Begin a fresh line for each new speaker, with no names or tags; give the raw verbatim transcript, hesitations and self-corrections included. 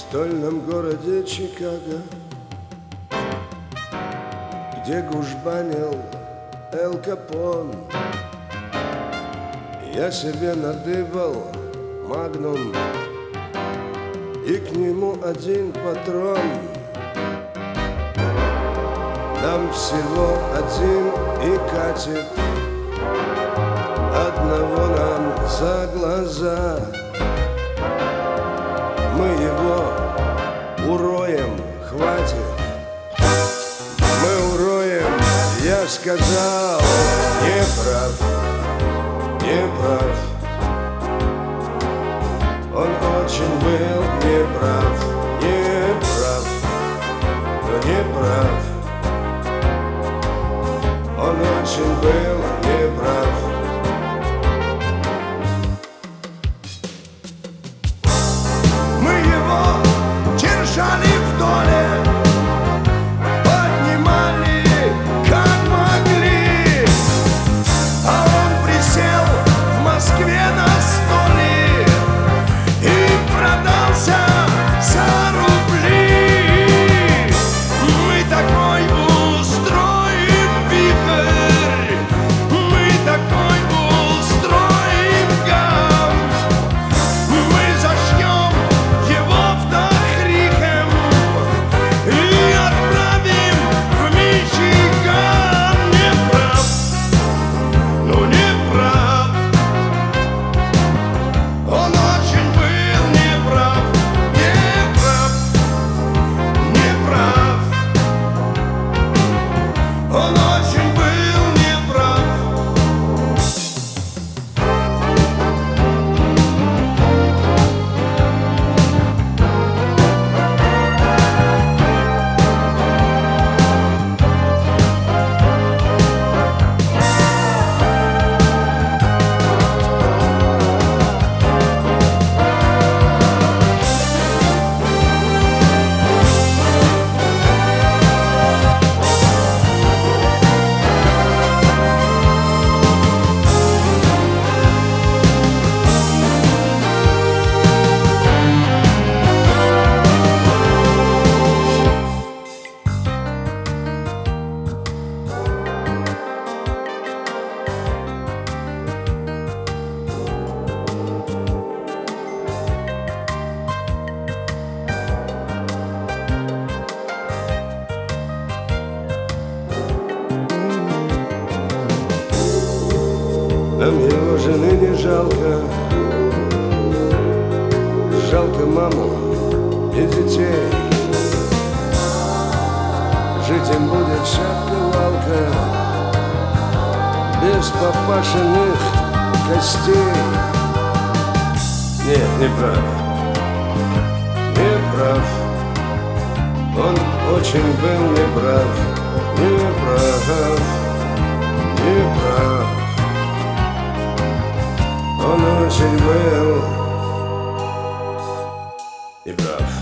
стольном городе Чикаго, где гужбанил Эль Капон, я себе надыбал магнум и к нему один патрон. Нам всего один и катит, одного нам за глаза. Мы его уроем, хватит. Мы уроем, я сказал, не прав, не прав. Он очень был неправ, не прав, но не прав. Он очень был неправ. Мы его держали в доле, поднимали как могли, а он присел в Москве на столе и продался за рубли. Мы такой устроим вихрь, мы такой устроим гам, мы зашьем его в Дахрихем и отправим в Мичиган. Не прав, ну не прав, он очень был неправ, неправ, неправ, он очень был неправ. Нам его жены не жалко, жалко маму и детей. Жить им будет шапка-валка, без папашиных костей. Нет, не прав, не прав, он очень был неправ, не прав, не прав. Он очень был неправ.